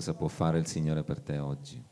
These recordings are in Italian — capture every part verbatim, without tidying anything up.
cosa può fare il Signore per te oggi.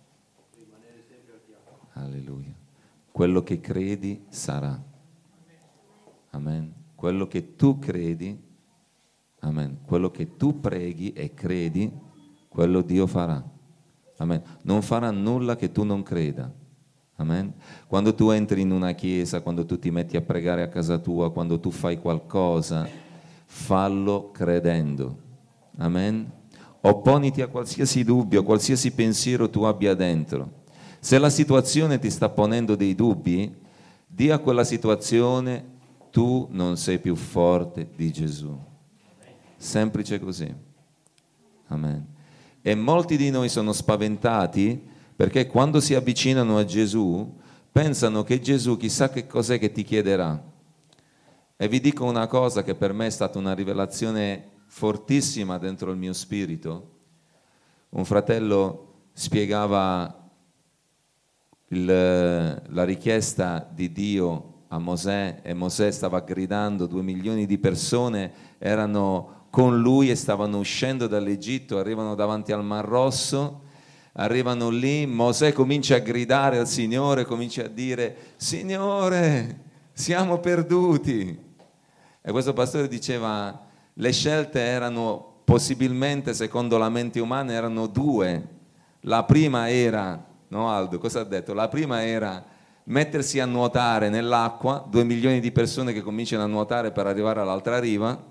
Alleluia. Quello che credi sarà. Amen. Quello che tu credi, amen. Quello che tu preghi e credi, quello Dio farà. Amen. Non farà nulla che tu non creda. Amen. Quando tu entri in una chiesa, quando tu ti metti a pregare a casa tua, quando tu fai qualcosa, fallo credendo. Amen. Opponiti a qualsiasi dubbio, a qualsiasi pensiero tu abbia dentro. Se la situazione ti sta ponendo dei dubbi, di a quella situazione: tu non sei più forte di Gesù. Semplice così. Amen. E molti di noi sono spaventati perché quando si avvicinano a Gesù pensano che Gesù chissà che cos'è che ti chiederà. E vi dico una cosa che per me è stata una rivelazione fortissima dentro il mio spirito. Un fratello spiegava il, la richiesta di Dio a Mosè, e Mosè stava gridando, due milioni di persone erano con lui e stavano uscendo dall'Egitto, arrivano davanti al Mar Rosso, arrivano lì, Mosè comincia a gridare al Signore, comincia a dire: Signore, siamo perduti. E questo pastore diceva: le scelte erano possibilmente, secondo la mente umana, erano due. La prima era, no Aldo, cosa ha detto? La prima era mettersi a nuotare nell'acqua, due milioni di persone che cominciano a nuotare per arrivare all'altra riva.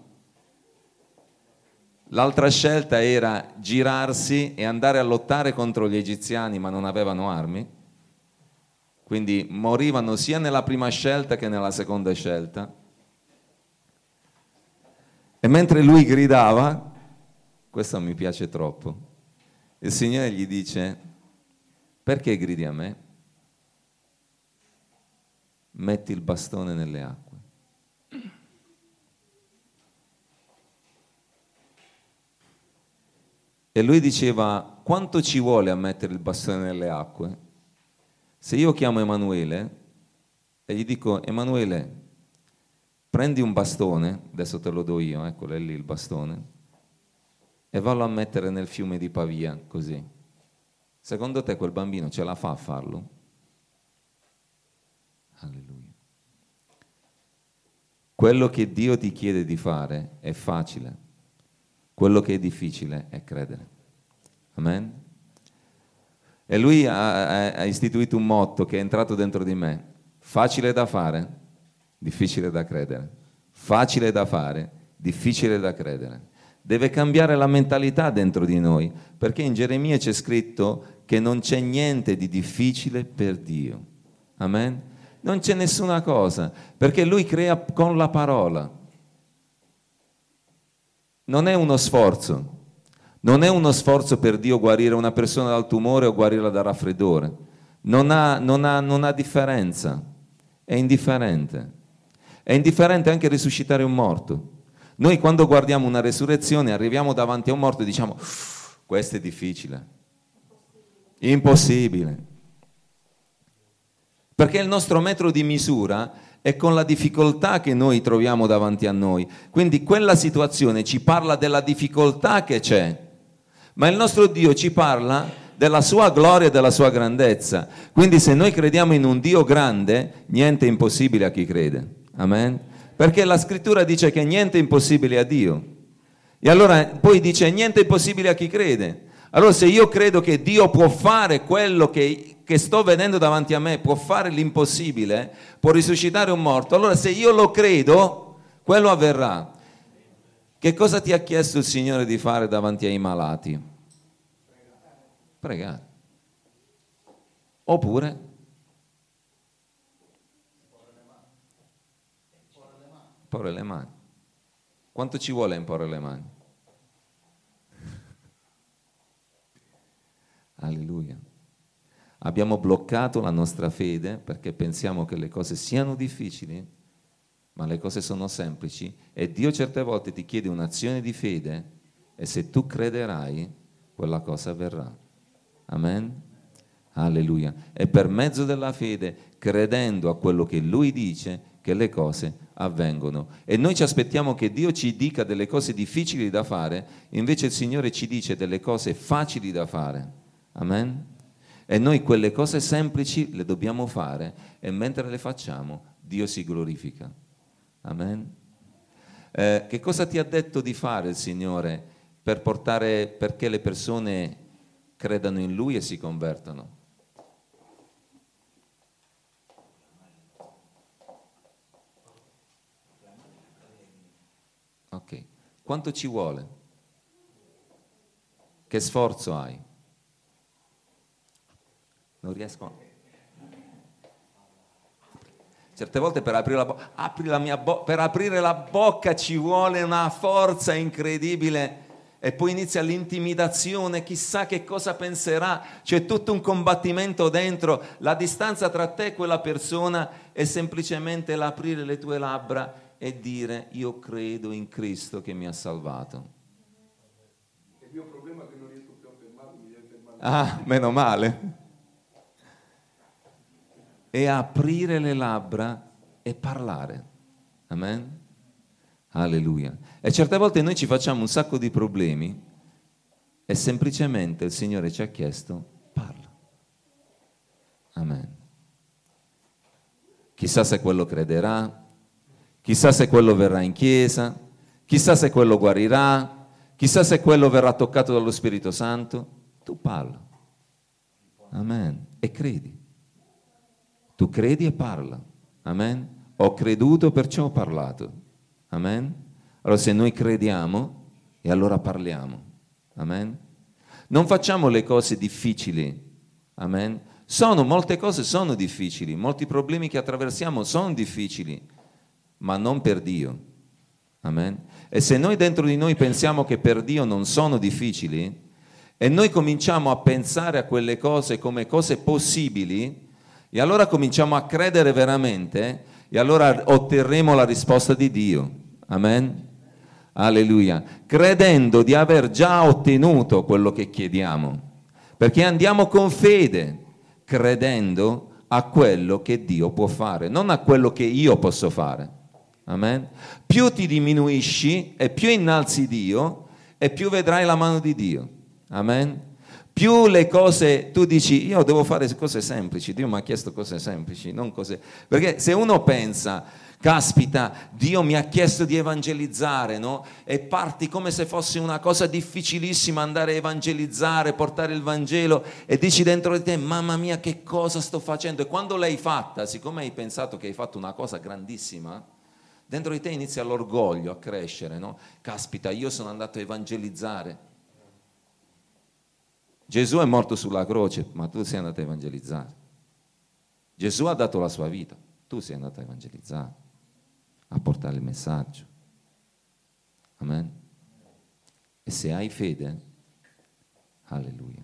L'altra scelta era girarsi e andare a lottare contro gli egiziani, ma non avevano armi. Quindi morivano sia nella prima scelta che nella seconda scelta. E mentre lui gridava, questo mi piace troppo, il Signore gli dice: perché gridi a me? Metti il bastone nelle acque. E lui diceva: quanto ci vuole a mettere il bastone nelle acque? Se io chiamo Emanuele e gli dico: Emanuele, prendi un bastone, adesso te lo do io, eccolo, è lì il bastone, e vallo a mettere nel fiume di Pavia, così. Secondo te quel bambino ce la fa a farlo? Alleluia. Quello che Dio ti chiede di fare è facile, quello che è difficile è credere. Amen? E lui ha, ha istituito un motto che è entrato dentro di me: facile da fare, difficile da credere. Facile da fare, difficile da credere. Deve cambiare la mentalità dentro di noi, perché in Geremia c'è scritto che non c'è niente di difficile per Dio. Amen? Non c'è nessuna cosa, perché Lui crea con la parola. Non è uno sforzo. Non è uno sforzo per Dio guarire una persona dal tumore o guarirla dal raffreddore. Non ha, non ha, non ha differenza. È indifferente. È indifferente anche risuscitare un morto. Noi quando guardiamo una resurrezione arriviamo davanti a un morto e diciamo: questo è difficile, impossibile. Perché il nostro metro di misura è con la difficoltà che noi troviamo davanti a noi. Quindi quella situazione ci parla della difficoltà che c'è, ma il nostro Dio ci parla della sua gloria e della sua grandezza. Quindi se noi crediamo in un Dio grande, niente è impossibile a chi crede. Amen? Perché la scrittura dice che niente è impossibile a Dio. E allora poi dice niente è impossibile a chi crede. Allora se io credo che Dio può fare quello che, che sto vedendo davanti a me, può fare l'impossibile, può risuscitare un morto, allora se io lo credo, quello avverrà. Che cosa ti ha chiesto il Signore di fare davanti ai malati? Pregare. Oppure porre le mani. Quanto ci vuole imporre le mani? Alleluia. Abbiamo bloccato la nostra fede perché pensiamo che le cose siano difficili, ma le cose sono semplici, e Dio certe volte ti chiede un'azione di fede, e se tu crederai, quella cosa avverrà. Amen? Alleluia. E per mezzo della fede, credendo a quello che Lui dice, che le cose avvengono. E noi ci aspettiamo che Dio ci dica delle cose difficili da fare, invece il Signore ci dice delle cose facili da fare. Amen? E noi quelle cose semplici le dobbiamo fare e mentre le facciamo Dio si glorifica. Amen? Eh, che cosa ti ha detto di fare il Signore per portare, perché le persone credano in Lui e si convertano? Ok, quanto ci vuole? Che sforzo hai? Non riesco a... Certe volte per aprire la bocca, apri la mia bo- per aprire la bocca ci vuole una forza incredibile e poi inizia l'intimidazione, chissà che cosa penserà, c'è tutto un combattimento dentro, la distanza tra te e quella persona è semplicemente l'aprire le tue labbra e dire io credo in Cristo che mi ha salvato. Il mio problema è che non riesco più a fermarmi, mi devo fermare. Ah, meno male. E aprire le labbra e parlare. Amen? Alleluia. E certe volte noi ci facciamo un sacco di problemi e semplicemente il Signore ci ha chiesto parla. Amen. Chissà se quello crederà, chissà se quello verrà in chiesa, chissà se quello guarirà, chissà se quello verrà toccato dallo Spirito Santo. Tu parla. Amen. E credi. Tu credi e parla. Amen. Ho creduto, perciò ho parlato. Amen. Allora se noi crediamo, e allora parliamo. Amen. Non facciamo le cose difficili. Amen. Sono, molte cose sono difficili, molti problemi che attraversiamo sono difficili, ma non per Dio. Amen. E se noi dentro di noi pensiamo che per Dio non sono difficili, e noi cominciamo a pensare a quelle cose come cose possibili, e allora cominciamo a credere veramente, e allora otterremo la risposta di Dio. Amen. Alleluia. Credendo di aver già ottenuto quello che chiediamo, perché andiamo con fede, credendo a quello che Dio può fare, non a quello che io posso fare. Amen. Più ti diminuisci e più innalzi Dio e più vedrai la mano di Dio. Amen. Più le cose, tu dici io devo fare cose semplici, Dio mi ha chiesto cose semplici, non cose... Perché se uno pensa, caspita, Dio mi ha chiesto di evangelizzare, no? E parti come se fosse una cosa difficilissima andare a evangelizzare, portare il Vangelo e dici dentro di te, mamma mia che cosa sto facendo? E quando l'hai fatta, siccome hai pensato che hai fatto una cosa grandissima, dentro di te inizia l'orgoglio a crescere, no? Caspita, io sono andato a evangelizzare. Gesù è morto sulla croce, ma tu sei andato a evangelizzare. Gesù ha dato la sua vita, tu sei andato a evangelizzare, a portare il messaggio. Amen. E se hai fede, alleluia.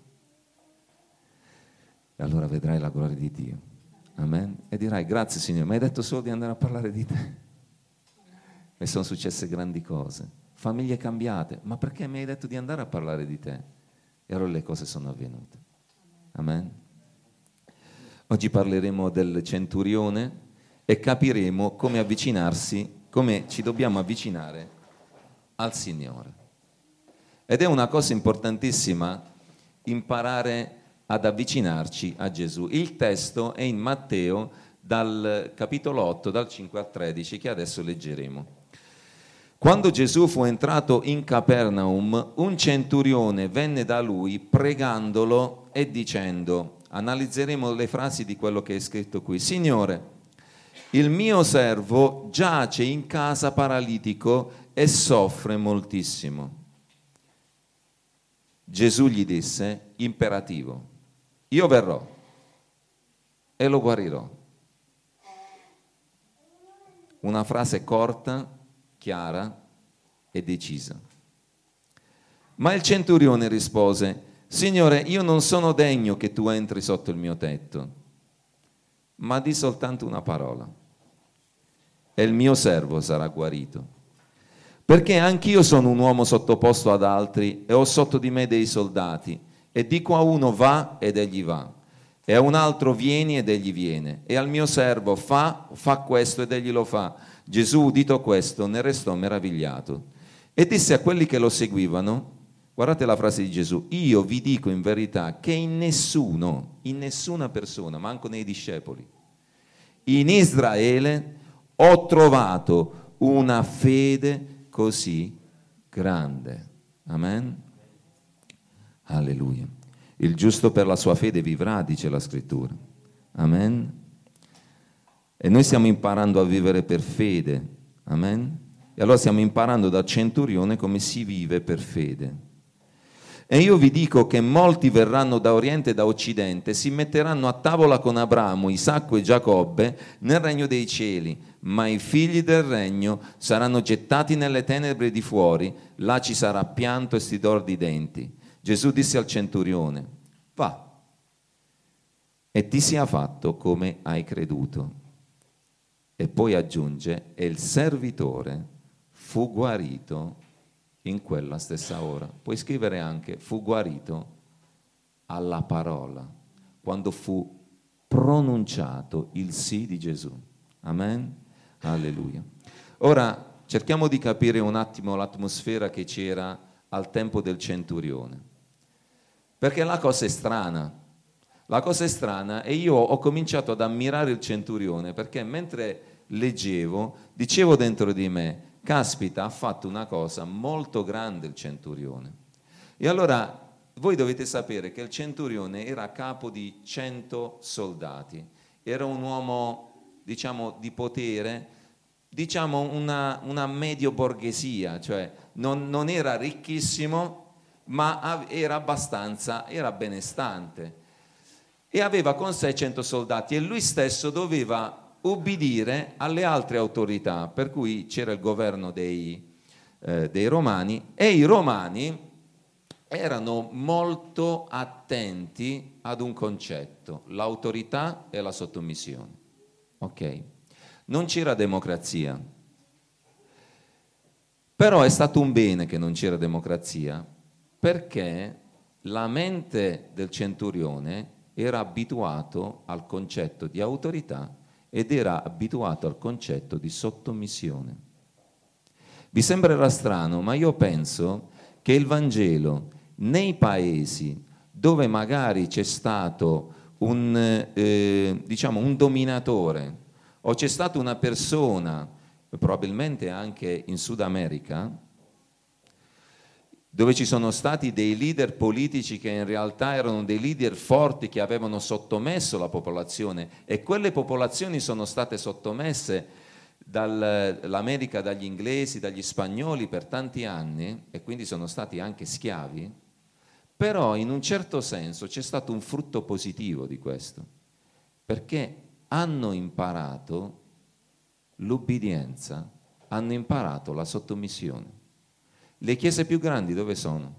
E allora vedrai la gloria di Dio. Amen. E dirai, grazie Signore, mi hai detto solo di andare a parlare di te. E sono successe grandi cose, famiglie cambiate, ma perché mi hai detto di andare a parlare di te? E allora le cose sono avvenute. Amen. Oggi parleremo del centurione e capiremo come avvicinarsi, come ci dobbiamo avvicinare al Signore. Ed è una cosa importantissima imparare ad avvicinarci a Gesù. Il testo è in Matteo dal capitolo otto, dal cinque al tredici, che adesso leggeremo. Quando Gesù fu entrato in Capernaum, un centurione venne da lui pregandolo e dicendo, analizzeremo le frasi di quello che è scritto qui, Signore, il mio servo giace in casa paralitico e soffre moltissimo. Gesù gli disse, imperativo, io verrò e lo guarirò. Una frase corta, chiara e decisa. Ma il centurione rispose, Signore, io non sono degno che tu entri sotto il mio tetto, ma di soltanto una parola, e il mio servo sarà guarito. Perché anch'io sono un uomo sottoposto ad altri e ho sotto di me dei soldati, e dico a uno va ed egli va, e a un altro vieni ed egli viene, e al mio servo fa, fa questo ed egli lo fa. Gesù, udito questo, ne restò meravigliato e disse a quelli che lo seguivano, guardate la frase di Gesù, io vi dico in verità che in nessuno, in nessuna persona, manco nei discepoli, in Israele ho trovato una fede così grande. Amen? Alleluia. Il giusto per la sua fede vivrà, dice la scrittura. Amen? E noi stiamo imparando a vivere per fede. Amen? E allora stiamo imparando dal centurione come si vive per fede. E io vi dico che molti verranno da oriente e da occidente, si metteranno a tavola con Abramo, Isacco e Giacobbe nel regno dei cieli, ma i figli del regno saranno gettati nelle tenebre di fuori, là ci sarà pianto e stridor di denti. Gesù disse al centurione, va, e ti sia fatto come hai creduto. E poi aggiunge, e il servitore fu guarito in quella stessa ora. Puoi scrivere anche, fu guarito alla parola, quando fu pronunciato il sì di Gesù. Amen? Alleluia. Ora cerchiamo di capire un attimo l'atmosfera che c'era al tempo del centurione, perché la cosa è strana. La cosa è strana e io ho cominciato ad ammirare il centurione, perché mentre leggevo, dicevo dentro di me, caspita, ha fatto una cosa molto grande il centurione. E allora voi dovete sapere che il centurione era a capo di cento soldati, era un uomo, diciamo, di potere, diciamo una, una medio borghesia, cioè non, non era ricchissimo, ma era abbastanza, era benestante. E aveva con sé cento soldati e lui stesso doveva ubbidire alle altre autorità, per cui c'era il governo dei, eh, dei Romani, e i Romani erano molto attenti ad un concetto, l'autorità e la sottomissione. Ok? Non c'era democrazia, però è stato un bene che non c'era democrazia, perché la mente del centurione era abituato al concetto di autorità ed era abituato al concetto di sottomissione. Vi sembrerà strano, ma io penso che il Vangelo nei paesi dove magari c'è stato un, eh, diciamo, un dominatore o c'è stata una persona, probabilmente anche in Sud America, dove ci sono stati dei leader politici che in realtà erano dei leader forti che avevano sottomesso la popolazione, e quelle popolazioni sono state sottomesse dall'America, dagli inglesi, dagli spagnoli per tanti anni, e quindi sono stati anche schiavi, però in un certo senso c'è stato un frutto positivo di questo, perché hanno imparato l'ubbidienza, hanno imparato la sottomissione. Le chiese più grandi dove sono?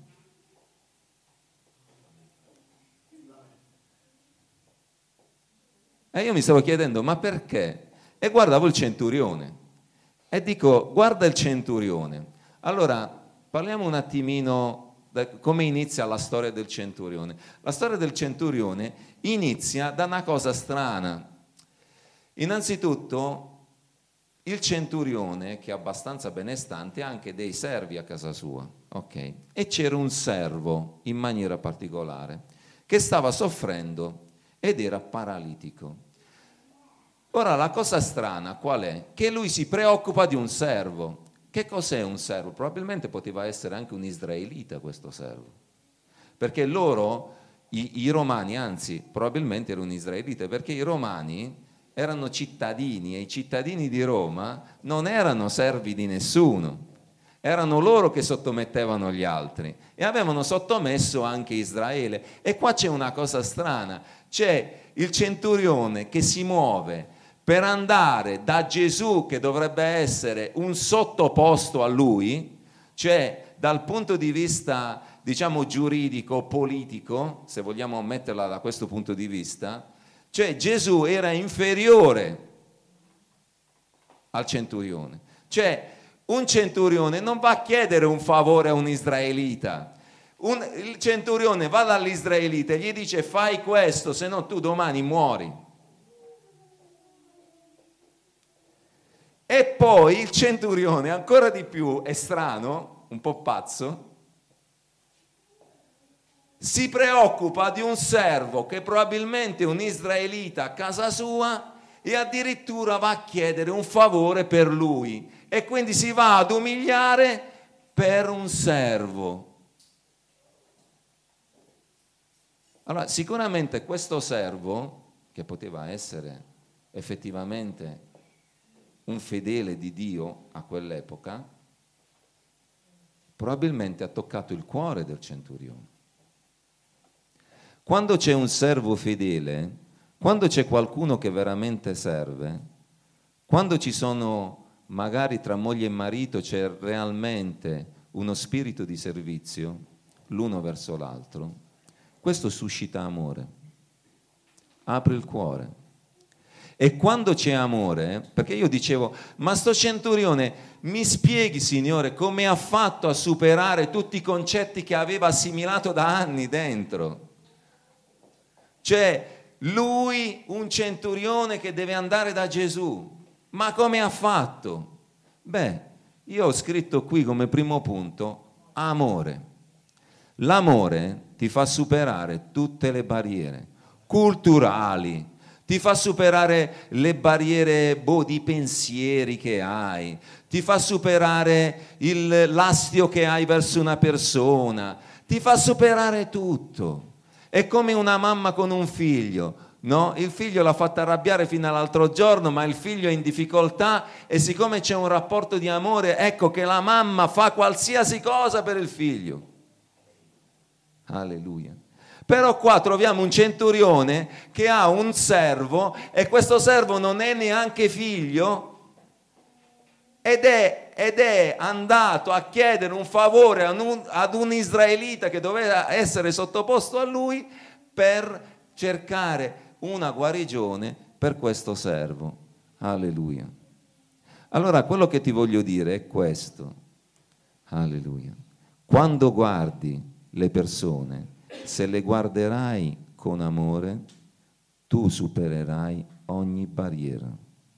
E io mi stavo chiedendo, ma perché? E guardavo il centurione e dico, guarda il centurione. Allora, parliamo un attimino da come inizia la storia del centurione. La storia del centurione inizia da una cosa strana. Innanzitutto, il centurione, che è abbastanza benestante, ha anche dei servi a casa sua, ok? E c'era un servo, in maniera particolare, che stava soffrendo ed era paralitico. Ora, la cosa strana qual è? Che lui si preoccupa di un servo. Che cos'è un servo? Probabilmente poteva essere anche un israelita questo servo, perché loro, i, i romani, anzi, probabilmente erano israeliti, perché i romani erano cittadini e i cittadini di Roma non erano servi di nessuno, erano loro che sottomettevano gli altri e avevano sottomesso anche Israele. E qua c'è una cosa strana, c'è il centurione che si muove per andare da Gesù, che dovrebbe essere un sottoposto a lui, cioè dal punto di vista, diciamo, giuridico, politico, se vogliamo metterla da questo punto di vista, cioè Gesù era inferiore al centurione. Cioè un centurione non va a chiedere un favore a un israelita. Un, il centurione va dall'israelita e gli dice fai questo, se no tu domani muori. E poi il centurione, ancora di più, è strano, un po' pazzo, si preoccupa di un servo che probabilmente è un israelita a casa sua e addirittura va a chiedere un favore per lui e quindi si va ad umiliare per un servo. Allora, sicuramente questo servo, che poteva essere effettivamente un fedele di Dio a quell'epoca, probabilmente ha toccato il cuore del centurione. Quando c'è un servo fedele, quando c'è qualcuno che veramente serve, quando ci sono magari tra moglie e marito c'è realmente uno spirito di servizio l'uno verso l'altro, questo suscita amore, apre il cuore. E quando c'è amore, perché io dicevo, ma sto centurione, mi spieghi, Signore, come ha fatto a superare tutti i concetti che aveva assimilato da anni dentro? Cioè, lui, un centurione che deve andare da Gesù, ma come ha fatto? Beh, io ho scritto qui come primo punto, amore. L'amore ti fa superare tutte le barriere culturali, ti fa superare le barriere boh, di pensieri che hai, ti fa superare il l'astio che hai verso una persona, ti fa superare tutto. È come una mamma con un figlio, no? Il figlio l'ha fatta arrabbiare fino all'altro giorno, ma il figlio è in difficoltà e siccome c'è un rapporto di amore, ecco che la mamma fa qualsiasi cosa per il figlio. Alleluia. Però qua troviamo un centurione che ha un servo e questo servo non è neanche figlio ed è, ed è andato a chiedere un favore ad un, ad un israelita che doveva essere sottoposto a lui per cercare una guarigione per questo servo. Alleluia. Allora quello che ti voglio dire è questo. Alleluia. Quando guardi le persone, se le guarderai con amore, tu supererai ogni barriera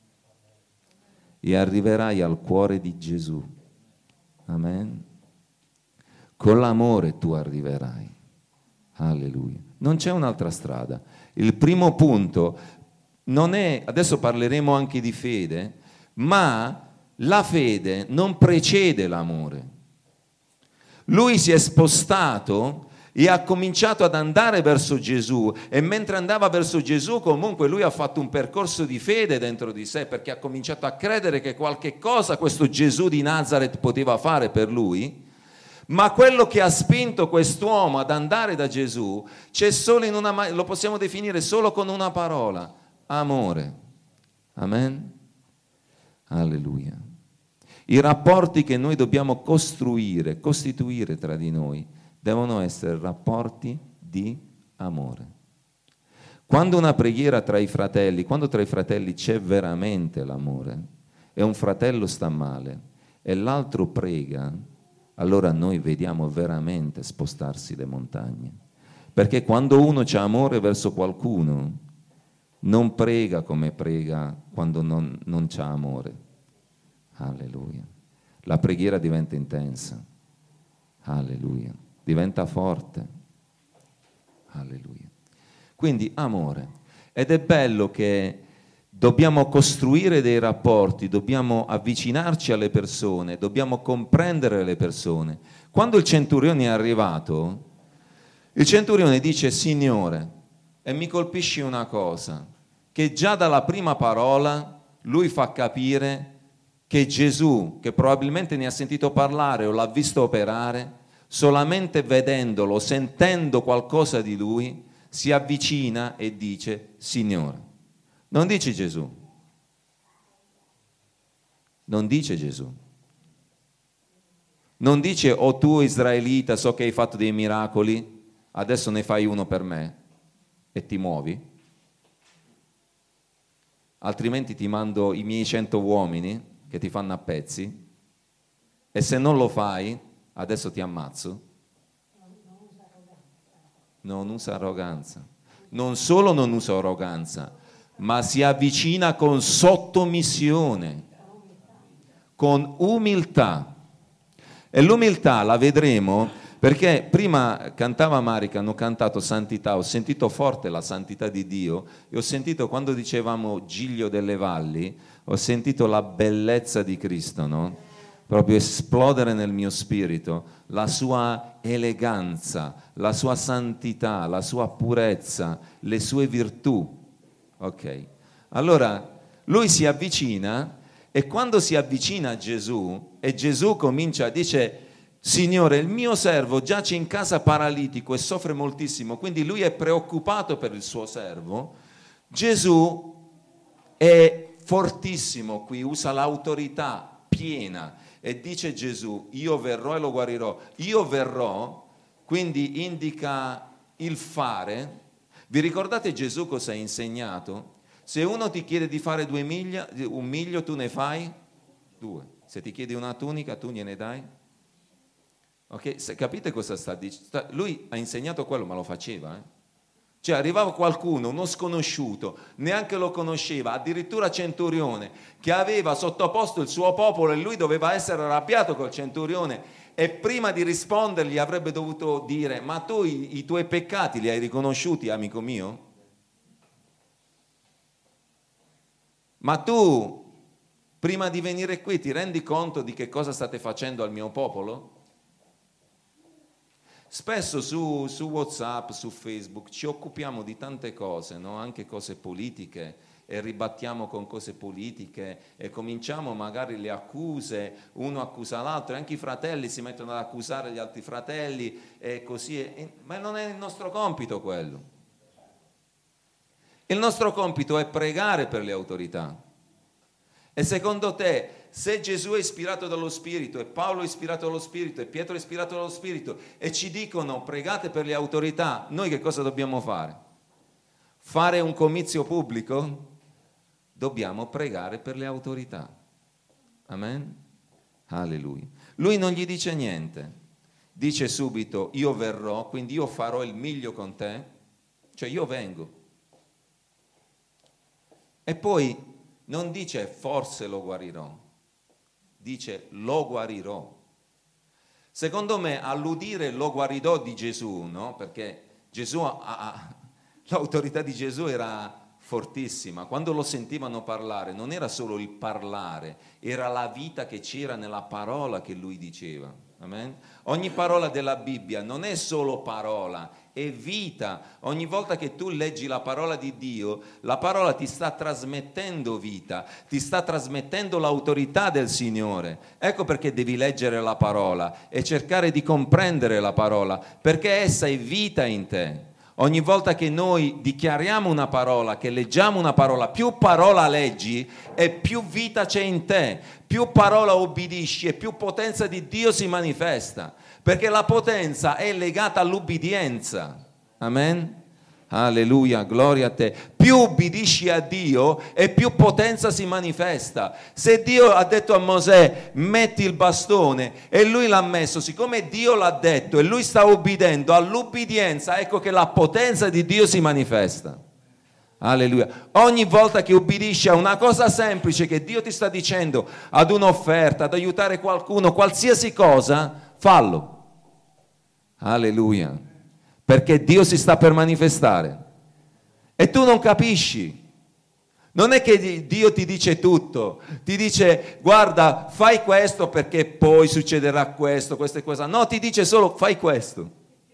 e arriverai al cuore di Gesù. Amen. Con l'amore tu arriverai. Alleluia. Non c'è un'altra strada. Il primo punto non è, adesso parleremo anche di fede, ma la fede non precede l'amore. Lui si è spostato e ha cominciato ad andare verso Gesù e mentre andava verso Gesù comunque lui ha fatto un percorso di fede dentro di sé perché ha cominciato a credere che qualche cosa questo Gesù di Nazaret poteva fare per lui, ma quello che ha spinto quest'uomo ad andare da Gesù c'è solo in una, lo possiamo definire solo con una parola, amore. Amen? Alleluia. I rapporti che noi dobbiamo costruire, costituire tra di noi, devono essere rapporti di amore. Quando una preghiera tra i fratelli, quando tra i fratelli c'è veramente l'amore, e un fratello sta male e l'altro prega, allora noi vediamo veramente spostarsi le montagne. Perché quando uno c'ha amore verso qualcuno, non prega come prega quando non, non c'ha amore. Alleluia. La preghiera diventa intensa. Alleluia. Diventa forte. Alleluia. Quindi amore. Ed è bello che dobbiamo costruire dei rapporti, dobbiamo avvicinarci alle persone, dobbiamo comprendere le persone. Quando il centurione è arrivato, il centurione dice: Signore, e mi colpisce una cosa, che già dalla prima parola lui fa capire che Gesù, che probabilmente ne ha sentito parlare o l'ha visto operare, solamente vedendolo, sentendo qualcosa di lui, si avvicina e dice: Signore. Non dice Gesù. Non dice Gesù. Non dice: oh tu israelita, so che hai fatto dei miracoli, adesso ne fai uno per me e ti muovi. Altrimenti ti mando i miei cento uomini che ti fanno a pezzi e se non lo fai adesso ti ammazzo. Non usa arroganza. Non solo non usa arroganza, ma si avvicina con sottomissione. con umiltà. E l'umiltà la vedremo perché prima cantava Marica, hanno cantato santità, ho sentito forte la santità di Dio e ho sentito quando dicevamo Giglio delle Valli, ho sentito la bellezza di Cristo, no? Proprio esplodere nel mio spirito, la sua eleganza, la sua santità, la sua purezza, le sue virtù. Ok, allora lui si avvicina e quando si avvicina a Gesù e Gesù comincia, dice: Signore, il mio servo giace in casa paralitico e soffre moltissimo, quindi lui è preoccupato per il suo servo. Gesù è fortissimo qui, usa l'autorità piena e dice Gesù: io verrò e lo guarirò. Io verrò, quindi indica il fare. Vi ricordate Gesù cosa ha insegnato? Se uno ti chiede di fare due miglia, un miglio, tu ne fai due. Se ti chiedi una tunica, tu gliene dai. Ok, se capite cosa sta dicendo? Lui ha insegnato quello, ma lo faceva, eh? Cioè arrivava qualcuno, uno sconosciuto, neanche lo conosceva, addirittura Centurione, che aveva sottoposto il suo popolo e lui doveva essere arrabbiato col Centurione e prima di rispondergli avrebbe dovuto dire: ma tu i, i tuoi peccati li hai riconosciuti, amico mio? Ma tu prima di venire qui ti rendi conto di che cosa state facendo al mio popolo? Spesso su, su WhatsApp, su Facebook ci occupiamo di tante cose, no? Anche cose politiche, e ribattiamo con cose politiche e cominciamo magari le accuse, uno accusa l'altro, e anche i fratelli si mettono ad accusare gli altri fratelli e così, e, ma non è il nostro compito quello. Il nostro compito è pregare per le autorità. E secondo te, se Gesù è ispirato dallo Spirito, e Paolo è ispirato dallo Spirito, e Pietro è ispirato dallo Spirito, e ci dicono pregate per le autorità, noi che cosa dobbiamo fare? Fare un comizio pubblico? Dobbiamo pregare per le autorità. Amen? Alleluia. Lui non gli dice niente, dice subito: io verrò, quindi io farò il miglio con te, cioè io vengo. E poi non dice forse lo guarirò, dice lo guarirò. Secondo me all'udire lo guarirò di Gesù, no? Perché Gesù ha, ha, l'autorità di Gesù era fortissima, quando lo sentivano parlare non era solo il parlare, era la vita che c'era nella parola che lui diceva. Amen? Ogni parola della Bibbia non è solo parola, è vita. Ogni volta che tu leggi la parola di Dio, la parola ti sta trasmettendo vita, ti sta trasmettendo l'autorità del Signore. Ecco perché devi leggere la parola e cercare di comprendere la parola, perché essa è vita in te. Ogni volta che noi dichiariamo una parola, che leggiamo una parola, più parola leggi e più vita c'è in te, più parola obbedisci e più potenza di Dio si manifesta, perché la potenza è legata all'ubbidienza. Amen? Alleluia, gloria a te. Più ubbidisci a Dio e più potenza si manifesta. Se Dio ha detto a Mosè metti il bastone e lui l'ha messo, siccome Dio l'ha detto e lui sta ubbidendo all'ubbidienza, ecco che la potenza di Dio si manifesta. Alleluia. Ogni volta che ubbidisci a una cosa semplice che Dio ti sta dicendo, ad un'offerta, ad aiutare qualcuno, qualsiasi cosa, fallo. Alleluia. Perché Dio si sta per manifestare e tu non capisci. Non è che Dio ti dice tutto, ti dice guarda fai questo perché poi succederà questo, questo e questo. No, ti dice solo fai questo.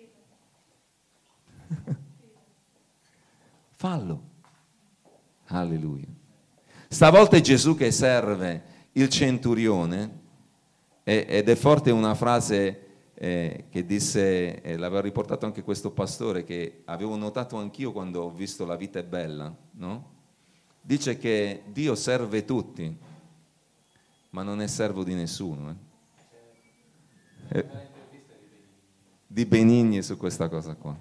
Fallo. Alleluia. Stavolta è Gesù che serve il centurione ed è forte una frase Eh, che disse, eh, l'aveva riportato anche questo pastore, che avevo notato anch'io quando ho visto La vita è bella, no? Dice che Dio serve tutti, ma non è servo di nessuno. Eh. Eh, di Benigni su questa cosa qua.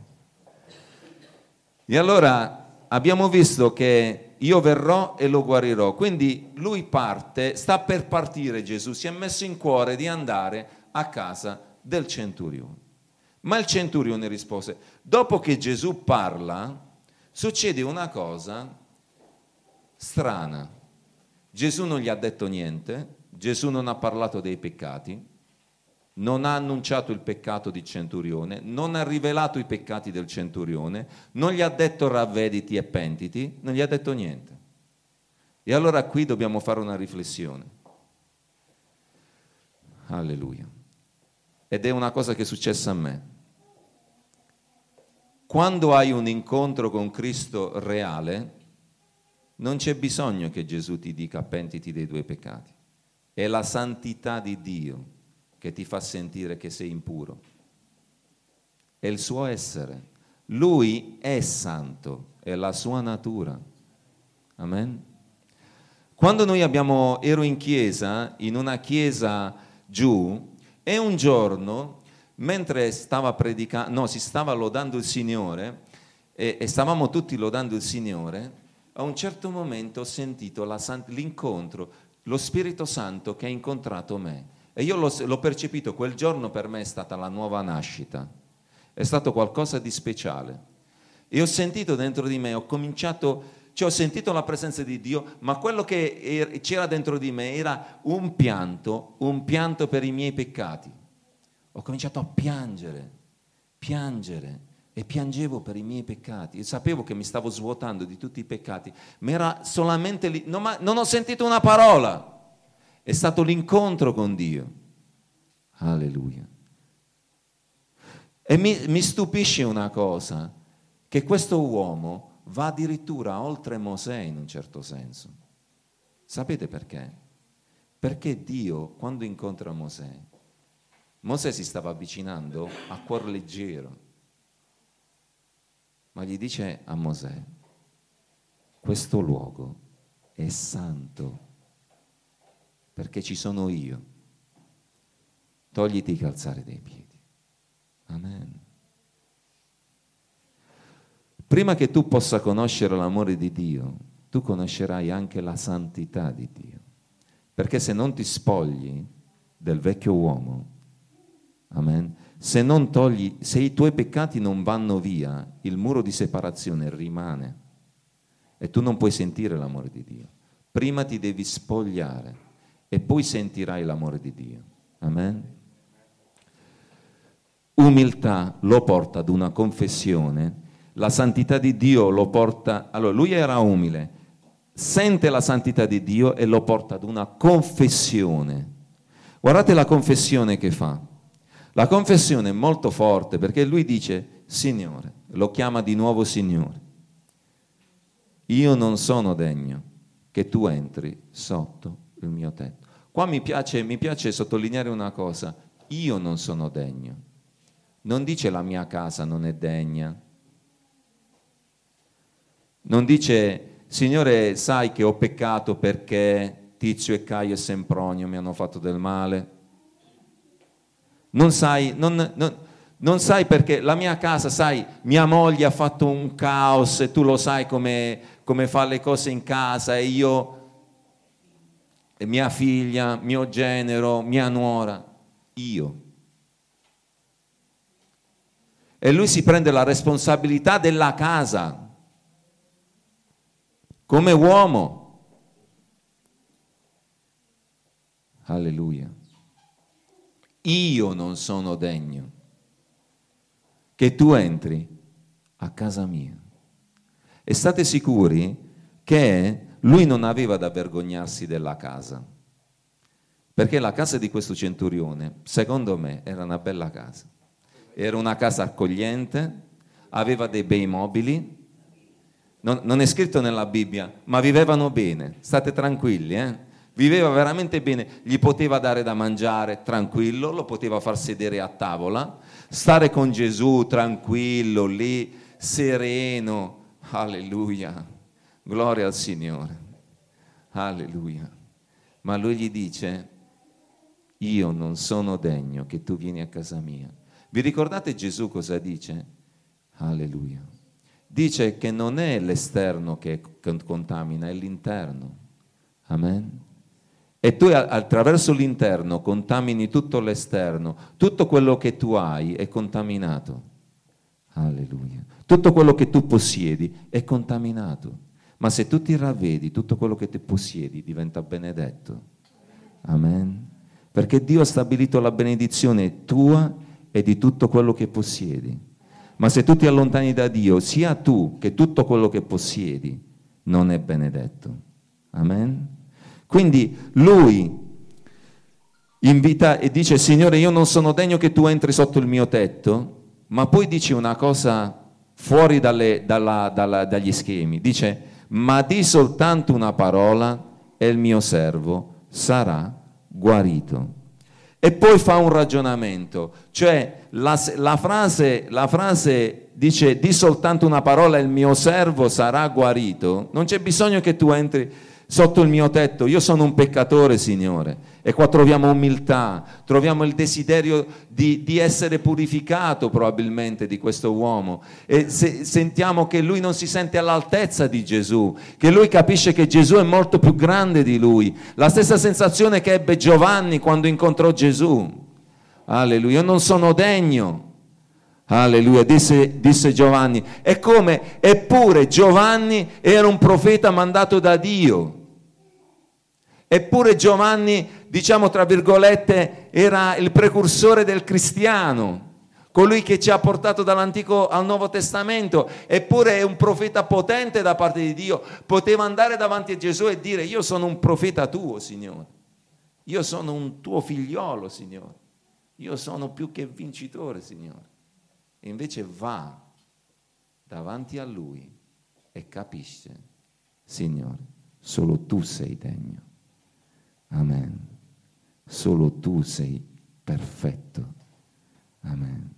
E allora abbiamo visto che io verrò e lo guarirò, quindi lui parte, sta per partire Gesù, si è messo in cuore di andare a casa del centurione. Ma il centurione rispose, dopo che Gesù parla, succede una cosa strana. Gesù non gli ha detto niente, Gesù non ha parlato dei peccati, non ha annunciato il peccato di centurione, non ha rivelato i peccati del centurione, non gli ha detto ravvediti e pentiti, non gli ha detto niente. E allora qui dobbiamo fare una riflessione. Alleluia. Ed è una cosa che è successa a me. Quando hai un incontro con Cristo reale, non c'è bisogno che Gesù ti dica pentiti dei tuoi peccati. È la santità di Dio che ti fa sentire che sei impuro. È il suo essere. Lui è santo, è la sua natura. Amen. Quando noi abbiamo, ero in chiesa, in una chiesa giù, e un giorno, mentre stava predicando, no, si stava lodando il Signore, e, e stavamo tutti lodando il Signore, a un certo momento ho sentito la, l'incontro, lo Spirito Santo che ha incontrato me. E io l'ho, l'ho percepito, quel giorno per me è stata la nuova nascita, è stato qualcosa di speciale. E ho sentito dentro di me, ho cominciato, cioè ho sentito la presenza di Dio, ma quello che er, c'era dentro di me era un pianto, un pianto per i miei peccati. Ho cominciato a piangere, piangere, e piangevo per i miei peccati. E sapevo che mi stavo svuotando di tutti i peccati, ma era solamente lì, non, ma, non ho sentito una parola. È stato l'incontro con Dio. Alleluia. E mi, mi stupisce una cosa, che questo uomo va addirittura oltre Mosè in un certo senso. Sapete perché? Perché Dio, quando incontra Mosè, Mosè si stava avvicinando a cuor leggero, ma gli dice a Mosè, questo luogo è santo, perché ci sono io, togliti i calzari dai piedi. Amen. Prima che tu possa conoscere l'amore di Dio, tu conoscerai anche la santità di Dio, perché se non ti spogli del vecchio uomo, amen, se non togli, se i tuoi peccati non vanno via, il muro di separazione rimane e tu non puoi sentire l'amore di Dio. Prima ti devi spogliare e poi sentirai l'amore di Dio. Amen. Umiltà lo porta ad una confessione, la santità di Dio lo porta, allora lui era umile, sente la santità di Dio e lo porta ad una confessione. Guardate la confessione che fa. La confessione è molto forte perché lui dice, Signore, lo chiama di nuovo Signore, io non sono degno che tu entri sotto il mio tetto. Qua mi piace, mi piace sottolineare una cosa, io non sono degno, non dice la mia casa non è degna, non dice Signore sai che ho peccato perché Tizio e Caio e Sempronio mi hanno fatto del male, non sai, non, non, non sai perché la mia casa, sai, mia moglie ha fatto un caos e tu lo sai come, come fa le cose in casa e io... mia figlia, mio genero, mia nuora, io. E lui si prende la responsabilità della casa, come uomo. Alleluia. Io non sono degno che tu entri a casa mia. E state sicuri che lui non aveva da vergognarsi della casa, perché la casa di questo centurione, secondo me, era una bella casa. Era una casa accogliente, aveva dei bei mobili, non, non è scritto nella Bibbia, ma vivevano bene, state tranquilli, eh? Viveva veramente bene, gli poteva dare da mangiare tranquillo, lo poteva far sedere a tavola, stare con Gesù tranquillo, lì, sereno, alleluia. Gloria al Signore, alleluia. Ma lui gli dice, io non sono degno che tu vieni a casa mia. Vi ricordate Gesù cosa dice? Alleluia. Dice che non è l'esterno che contamina, è l'interno. Amen. E tu attraverso l'interno contamini tutto l'esterno, tutto quello che tu hai è contaminato. Alleluia. Tutto quello che tu possiedi è contaminato. Ma se tu ti ravvedi, tutto quello che tu possiedi diventa benedetto. Amen. Perché Dio ha stabilito la benedizione tua e di tutto quello che possiedi. Ma se tu ti allontani da Dio, sia tu che tutto quello che possiedi non è benedetto. Amen. Quindi lui invita e dice: Signore, io non sono degno che tu entri sotto il mio tetto, ma poi dice una cosa fuori dalle, dalla, dalla, dagli schemi. Dice: ma di soltanto una parola e il mio servo sarà guarito. E poi fa un ragionamento, cioè la, la, frase, la frase dice: di soltanto una parola e il mio servo sarà guarito. Non c'è bisogno che tu entri sotto il mio tetto, io sono un peccatore, Signore. E qua troviamo umiltà, troviamo il desiderio di, di essere purificato probabilmente di questo uomo. E se, sentiamo che lui non si sente all'altezza di Gesù, che lui capisce che Gesù è molto più grande di lui. La stessa sensazione che ebbe Giovanni quando incontrò Gesù. Alleluia, io non sono degno. Alleluia, disse, disse Giovanni. E come? Eppure Giovanni era un profeta mandato da Dio. Eppure Giovanni, diciamo tra virgolette, era il precursore del cristiano, colui che ci ha portato dall'Antico al Nuovo Testamento. Eppure è un profeta potente da parte di Dio. Poteva andare davanti a Gesù e dire: io sono un profeta tuo, Signore. Io sono un tuo figliolo, Signore. Io sono più che vincitore, Signore. E invece va davanti a lui e capisce: Signore, solo tu sei degno. Amen. Solo tu sei perfetto. Amen.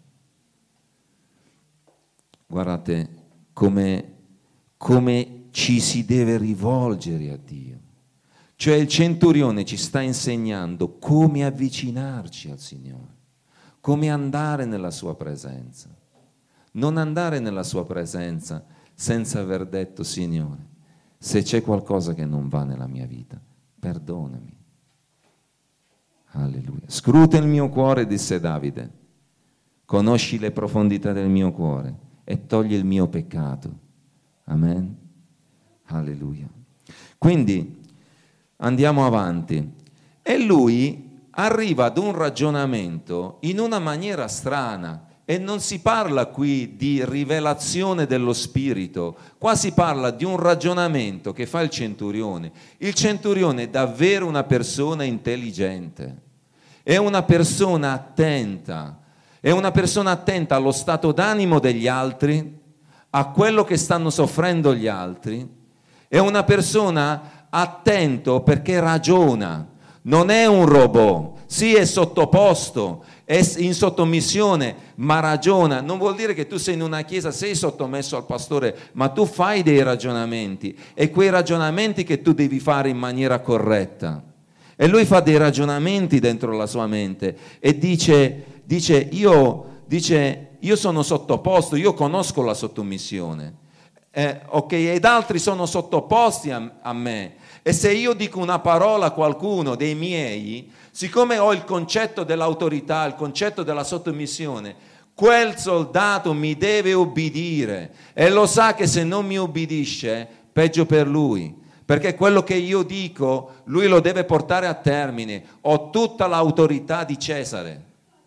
Guardate come, come ci si deve rivolgere a Dio. Cioè il centurione ci sta insegnando come avvicinarci al Signore, come andare nella sua presenza. Non andare nella sua presenza senza aver detto: Signore, se c'è qualcosa che non va nella mia vita, perdonami. Alleluia. Scruta il mio cuore, disse Davide, conosci le profondità del mio cuore e togli il mio peccato. Amen. Alleluia. Quindi andiamo avanti. E lui arriva ad un ragionamento in una maniera strana. E non si parla qui di rivelazione dello Spirito, qua si parla di un ragionamento che fa il centurione. Il centurione è davvero una persona intelligente, è una persona attenta, è una persona attenta allo stato d'animo degli altri, a quello che stanno soffrendo gli altri, è una persona attento perché ragiona, non è un robot, sì è sottoposto, è in sottomissione, ma ragiona. Non vuol dire che tu sei in una chiesa, sei sottomesso al pastore, ma tu fai dei ragionamenti, e quei ragionamenti che tu devi fare in maniera corretta. E lui fa dei ragionamenti dentro la sua mente e dice, dice, io, dice, io sono sottoposto, io conosco la sottomissione, eh, ok, ed altri sono sottoposti a, a me. E se io dico una parola a qualcuno dei miei, siccome ho il concetto dell'autorità, il concetto della sottomissione, quel soldato mi deve obbedire, e lo sa che se non mi obbedisce, peggio per lui, perché quello che io dico, lui lo deve portare a termine. Ho tutta l'autorità di Cesare.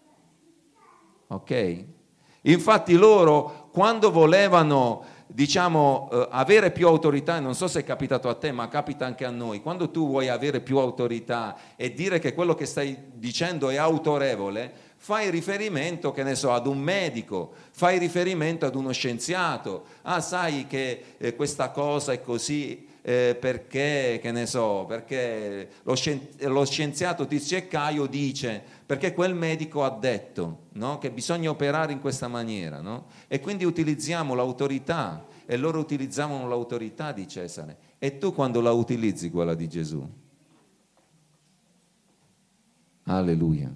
Ok? Infatti loro, quando volevano, diciamo, eh, avere più autorità, e non so se è capitato a te, ma capita anche a noi, quando tu vuoi avere più autorità e dire che quello che stai dicendo è autorevole, fai riferimento, che ne so, ad un medico, fai riferimento ad uno scienziato. Ah, sai che eh, questa cosa è così eh, perché, che ne so, perché lo, scien- lo scienziato Tizio e Caio dice, perché quel medico ha detto, no? Che bisogna operare in questa maniera, no? E quindi utilizziamo l'autorità, e loro utilizzavano l'autorità di Cesare. E tu quando la utilizzi quella di Gesù? Alleluia.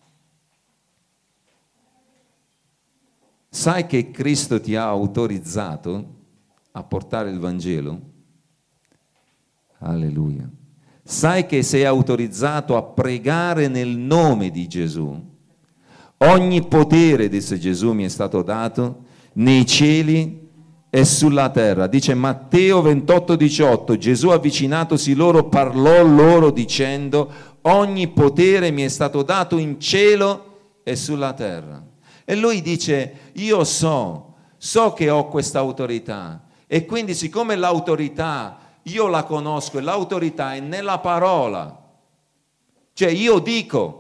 Sai che Cristo ti ha autorizzato a portare il Vangelo? Alleluia. Sai che sei autorizzato a pregare nel nome di Gesù? Ogni potere, disse Gesù, mi è stato dato nei cieli e sulla terra. Dice Matteo ventotto diciotto, Gesù avvicinatosi loro parlò loro dicendo: ogni potere mi è stato dato in cielo e sulla terra. E lui dice, io so, so che ho questa autorità, e quindi siccome l'autorità io la conosco e l'autorità è nella parola, cioè io dico,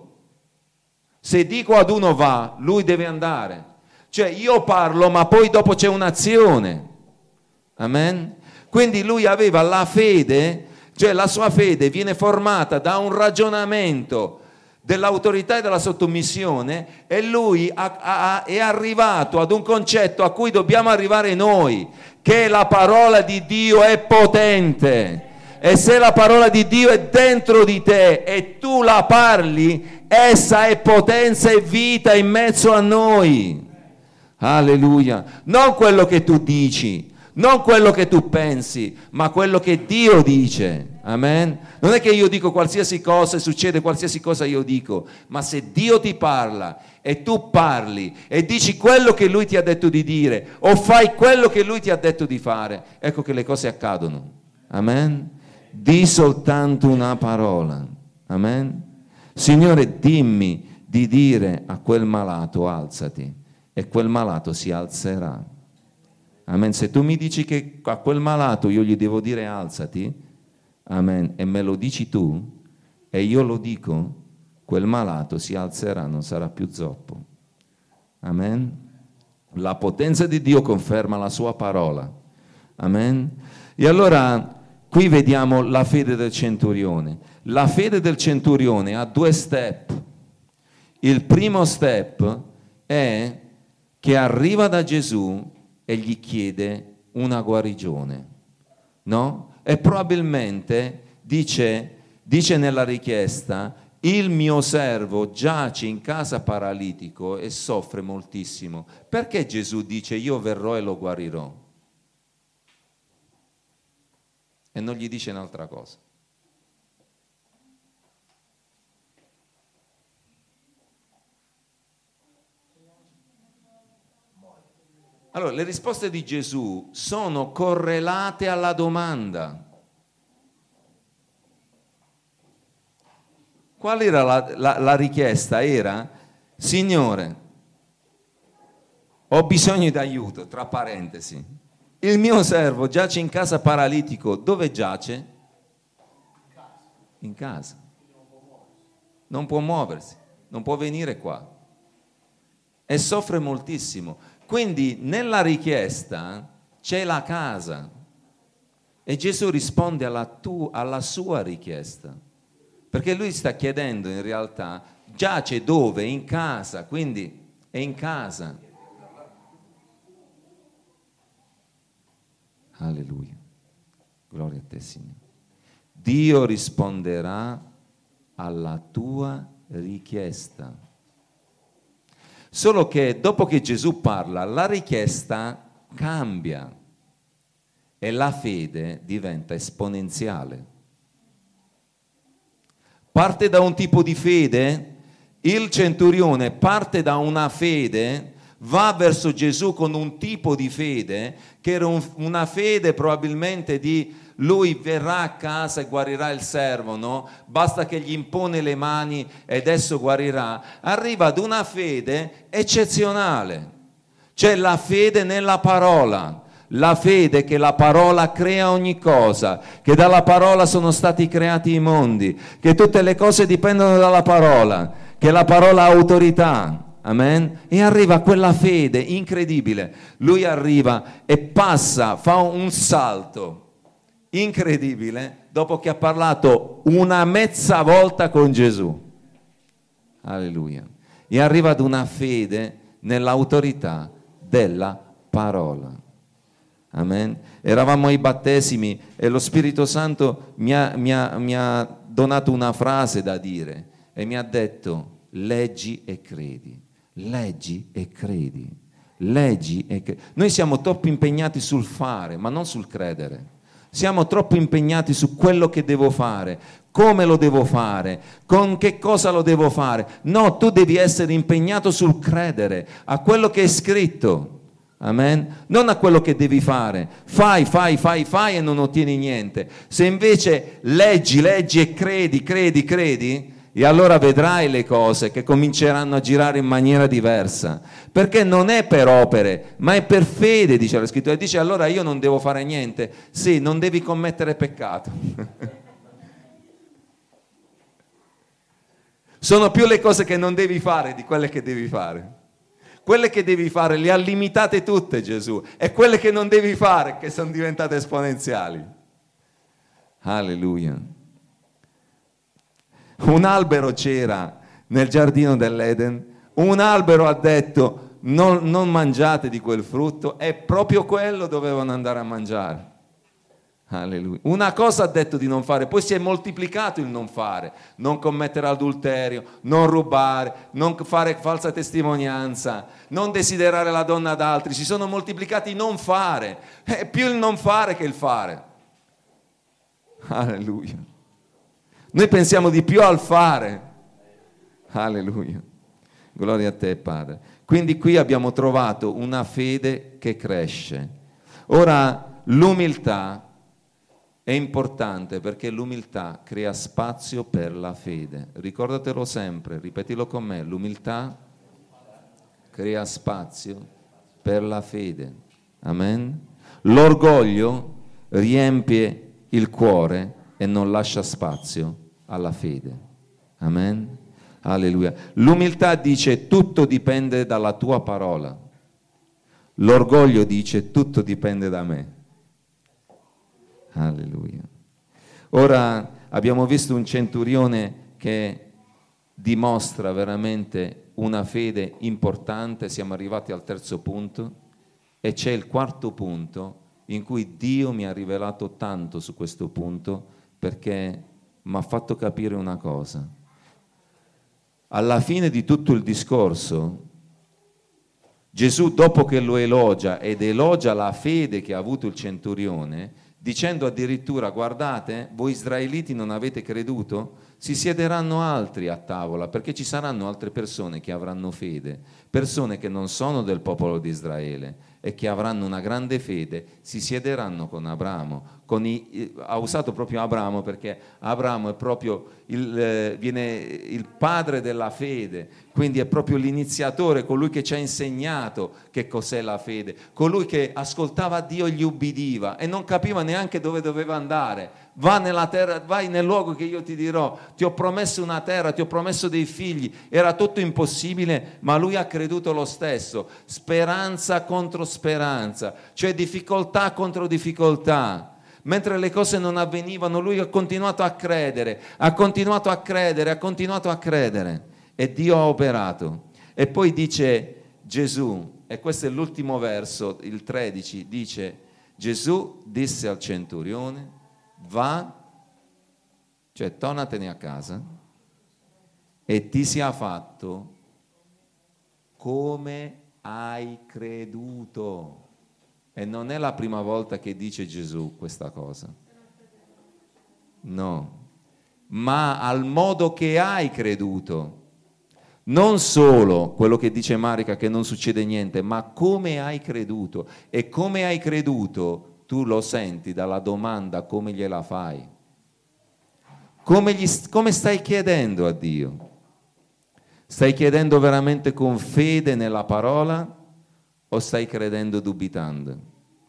se dico ad uno va, lui deve andare, cioè io parlo ma poi dopo c'è un'azione, amen? Quindi lui aveva la fede, cioè la sua fede viene formata da un ragionamento dell'autorità e della sottomissione, e lui ha, ha, è arrivato ad un concetto a cui dobbiamo arrivare noi, che la parola di Dio è potente, e se la parola di Dio è dentro di te e tu la parli, essa è potenza e vita in mezzo a noi. Alleluia. Non quello che tu dici, non quello che tu pensi, ma quello che Dio dice. Amen. Non è che io dico qualsiasi cosa e succede qualsiasi cosa io dico, ma se Dio ti parla e tu parli e dici quello che Lui ti ha detto di dire o fai quello che Lui ti ha detto di fare, ecco che le cose accadono. Amen. Di soltanto una parola. Amen. Signore, dimmi di dire a quel malato alzati, e quel malato si alzerà. Amen. Se tu mi dici che a quel malato io gli devo dire alzati, amen, e me lo dici tu, e io lo dico, quel malato si alzerà, non sarà più zoppo. Amen. La potenza di Dio conferma la sua parola. Amen. E allora qui vediamo la fede del centurione. La fede del centurione ha due step. Il primo step è che arriva da Gesù e gli chiede una guarigione, no? E probabilmente dice, dice nella richiesta, il mio servo giace in casa paralitico e soffre moltissimo. Perché Gesù dice io verrò e lo guarirò? E non gli dice un'altra cosa. Allora, le risposte di Gesù sono correlate alla domanda. Qual era la, la, la richiesta? Era, Signore, ho bisogno di aiuto, tra parentesi. Il mio servo giace in casa paralitico. Dove giace? In casa. Non può muoversi, non può venire qua. E soffre moltissimo. Quindi nella richiesta c'è la casa e Gesù risponde alla, tua, alla sua richiesta, perché lui sta chiedendo in realtà, giace dove? In casa, quindi è in casa. Alleluia, gloria a te Signore. Dio risponderà alla tua richiesta. Solo che dopo che Gesù parla, la richiesta cambia e la fede diventa esponenziale. Parte da un tipo di fede, il centurione parte da una fede, va verso Gesù con un tipo di fede, che era un, una fede probabilmente di lui verrà a casa e guarirà il servo, no? Basta che gli impone le mani ed esso guarirà. Arriva ad una fede eccezionale, cioè la fede nella parola, la fede che la parola crea ogni cosa, che dalla parola sono stati creati i mondi, che tutte le cose dipendono dalla parola, che la parola ha autorità. Amen. E arriva quella fede incredibile. Lui arriva e passa, fa un salto incredibile dopo che ha parlato una mezza volta con Gesù. Alleluia. E arriva ad una fede nell'autorità della parola. Amen. Eravamo ai battesimi e lo Spirito Santo mi ha, mi ha, mi ha donato una frase da dire e mi ha detto: leggi e credi. Leggi e credi, leggi e credi. Noi siamo troppo impegnati sul fare, ma non sul credere. Siamo troppo impegnati su quello che devo fare, come lo devo fare, con che cosa lo devo fare. No, tu devi essere impegnato sul credere a quello che è scritto. Amen? Non a quello che devi fare. Fai, fai, fai, fai e non ottieni niente. Se invece leggi, leggi e credi, credi, credi, e allora vedrai le cose che cominceranno a girare in maniera diversa. Perché non è per opere, ma è per fede, dice la scrittura. E dice allora io non devo fare niente. Sì, non devi commettere peccato. Sono più le cose che non devi fare di quelle che devi fare. Quelle che devi fare le ha limitate tutte Gesù, e quelle che non devi fare che sono diventate esponenziali. Alleluia. Un albero c'era nel giardino dell'Eden, un albero ha detto non, non mangiate di quel frutto, e proprio quello dovevano andare a mangiare. Alleluia. Una cosa ha detto di non fare, poi si è moltiplicato il non fare: non commettere adulterio, non rubare, non fare falsa testimonianza, non desiderare la donna d'altri. Si sono moltiplicati i non fare, è più il non fare che il fare. Alleluia. Noi pensiamo di più al fare. Alleluia. Gloria a te, Padre. Quindi qui abbiamo trovato una fede che cresce. Ora, l'umiltà è importante, perché l'umiltà crea spazio per la fede. Ricordatelo sempre, ripetilo con me: l'umiltà crea spazio per la fede. Amen? L'orgoglio riempie il cuore e non lascia spazio alla fede. Amen? Alleluia. L'umiltà dice tutto dipende dalla tua parola. L'orgoglio dice tutto dipende da me. Alleluia. Ora abbiamo visto un centurione che dimostra veramente una fede importante. Siamo arrivati al terzo punto, e c'è il quarto punto in cui Dio mi ha rivelato tanto su questo punto, perché mi ha fatto capire una cosa. Alla fine di tutto il discorso, Gesù, dopo che lo elogia ed elogia la fede che ha avuto il centurione, dicendo addirittura: guardate, voi israeliti non avete creduto? Si siederanno altri a tavola, perché ci saranno altre persone che avranno fede, persone che non sono del popolo di Israele e che avranno una grande fede, si siederanno con Abramo. Con i, ha usato proprio Abramo perché Abramo è proprio il, eh, viene il padre della fede, quindi è proprio l'iniziatore, colui che ci ha insegnato che cos'è la fede, colui che ascoltava Dio e gli ubbidiva e non capiva neanche dove doveva andare. Va nella terra, vai nel luogo che io ti dirò, ti ho promesso una terra, ti ho promesso dei figli. Era tutto impossibile, ma lui ha creduto lo stesso. Speranza contro speranza, cioè difficoltà contro difficoltà. Mentre le cose non avvenivano, lui ha continuato a credere, ha continuato a credere, ha continuato a credere, e Dio ha operato. E poi dice Gesù, e questo è l'ultimo verso, il tredici, dice: Gesù disse al centurione: va, cioè tornatene a casa, e ti sia fatto come hai creduto. E non è la prima volta che dice Gesù questa cosa, no, ma al modo che hai creduto. Non solo quello che dice Marica, che non succede niente, ma come hai creduto. E come hai creduto tu lo senti dalla domanda come gliela fai, come, gli, come stai chiedendo a Dio. Stai chiedendo veramente con fede nella parola, o stai credendo dubitando?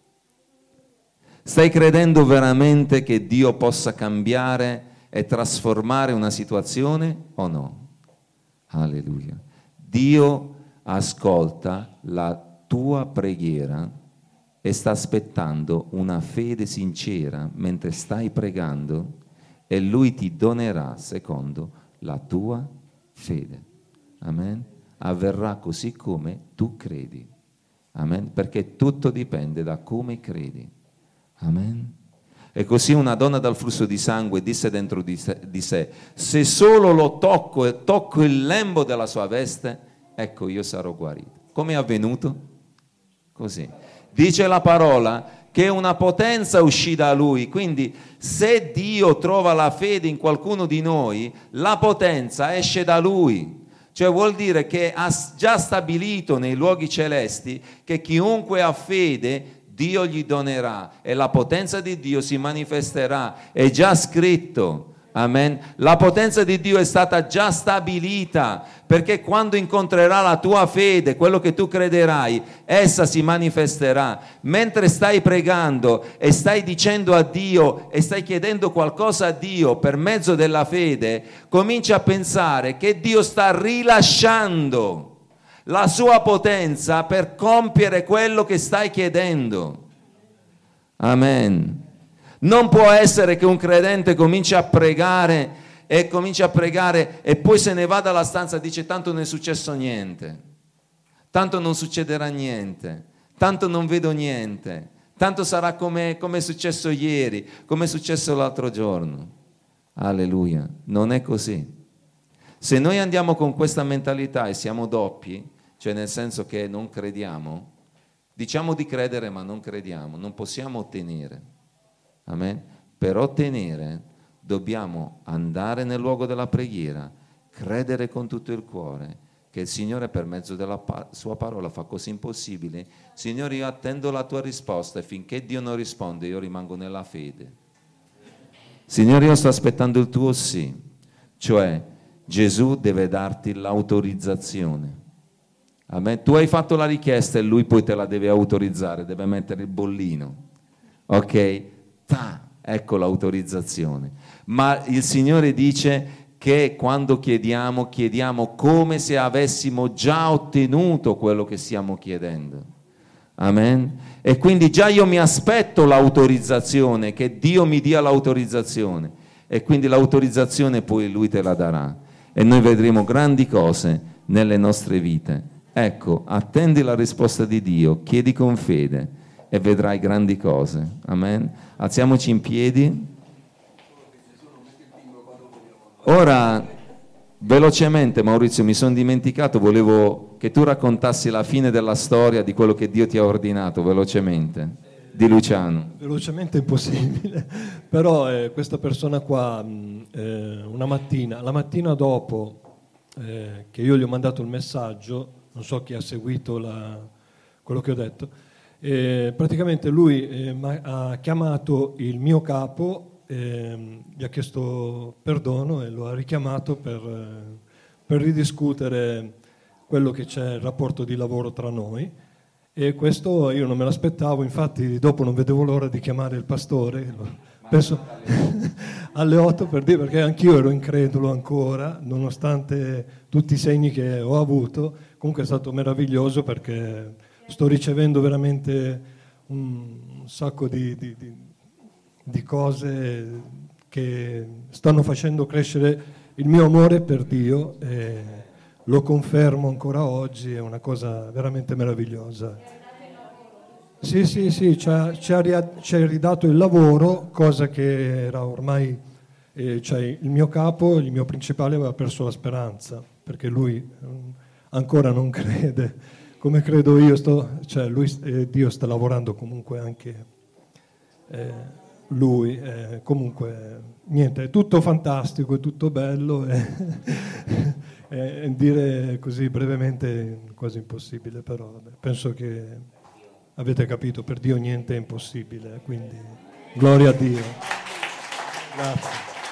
Stai credendo veramente che Dio possa cambiare e trasformare una situazione o no? Alleluia. Dio ascolta la tua preghiera e sta aspettando una fede sincera mentre stai pregando, e Lui ti donerà secondo la tua fede. Amen. Avverrà così come tu credi. Amen. Perché tutto dipende da come credi. Amen. E così una donna dal flusso di sangue disse dentro di sé, di sé: se solo lo tocco e tocco il lembo della sua veste, ecco io sarò guarito. Come è avvenuto? Così. Dice la parola che una potenza uscì da lui, quindi se Dio trova la fede in qualcuno di noi, la potenza esce da lui. Cioè vuol dire che ha già stabilito nei luoghi celesti che chiunque ha fede Dio gli donerà e la potenza di Dio si manifesterà. È già scritto. Amen. La potenza di Dio è stata già stabilita, perché quando incontrerà la tua fede, quello che tu crederai, essa si manifesterà. Mentre stai pregando e stai dicendo a Dio e stai chiedendo qualcosa a Dio per mezzo della fede, comincia a pensare che Dio sta rilasciando la sua potenza per compiere quello che stai chiedendo. Amen. Non può essere che un credente cominci a pregare e comincia a pregare e poi se ne va dalla stanza e dice tanto non è successo niente, tanto non succederà niente, tanto non vedo niente, tanto sarà come, come è successo ieri, come è successo l'altro giorno. Alleluia, non è così. Se noi andiamo con questa mentalità e siamo doppi, cioè nel senso che non crediamo, diciamo di credere ma non crediamo, non possiamo ottenere. Amen. Per ottenere dobbiamo andare nel luogo della preghiera, credere con tutto il cuore che il Signore per mezzo della pa- sua parola fa cose impossibili. Signore, io attendo la tua risposta e finché Dio non risponde io rimango nella fede. Signore, io sto aspettando il tuo sì, cioè Gesù deve darti l'autorizzazione. Amen. Tu hai fatto la richiesta e lui poi te la deve autorizzare, deve mettere il bollino. Ok? Ta, ecco l'autorizzazione. Ma il Signore dice che quando chiediamo, chiediamo come se avessimo già ottenuto quello che stiamo chiedendo. Amen. E quindi già io mi aspetto l'autorizzazione, che Dio mi dia l'autorizzazione. E quindi l'autorizzazione poi Lui te la darà. E noi vedremo grandi cose nelle nostre vite. Ecco, attendi la risposta di Dio, chiedi con fede e vedrai grandi cose. Amen. Alziamoci in piedi. Ora, velocemente, Maurizio, mi sono dimenticato, volevo che tu raccontassi la fine della storia di quello che Dio ti ha ordinato, velocemente, di Luciano. Velocemente è impossibile, però eh, questa persona qua, mh, eh, una mattina, la mattina dopo eh, che io gli ho mandato il messaggio, non so chi ha seguito la, quello che ho detto, eh, praticamente lui eh, ha chiamato il mio capo, eh, gli ha chiesto perdono e lo ha richiamato per, eh, per ridiscutere quello che c'è, il rapporto di lavoro tra noi, e questo io non me l'aspettavo, infatti dopo non vedevo l'ora di chiamare il pastore, penso alle otto per dire, perché anch'io ero incredulo ancora, nonostante tutti i segni che ho avuto. Comunque è stato meraviglioso perché sto ricevendo veramente un sacco di, di, di, di cose che stanno facendo crescere il mio amore per Dio e lo confermo ancora oggi, è una cosa veramente meravigliosa. Sì, sì, sì, ci ha, ci ha, ci ha ridato il lavoro, cosa che era ormai, eh, cioè il mio capo, il mio principale aveva perso la speranza, perché lui eh, ancora non crede, come credo io, sto, cioè lui, eh, Dio sta lavorando comunque anche eh, lui, eh, comunque niente, è tutto fantastico, è tutto bello, e, e dire così brevemente è quasi impossibile, però vabbè, penso che avete capito, per Dio niente è impossibile, quindi gloria a Dio. Grazie.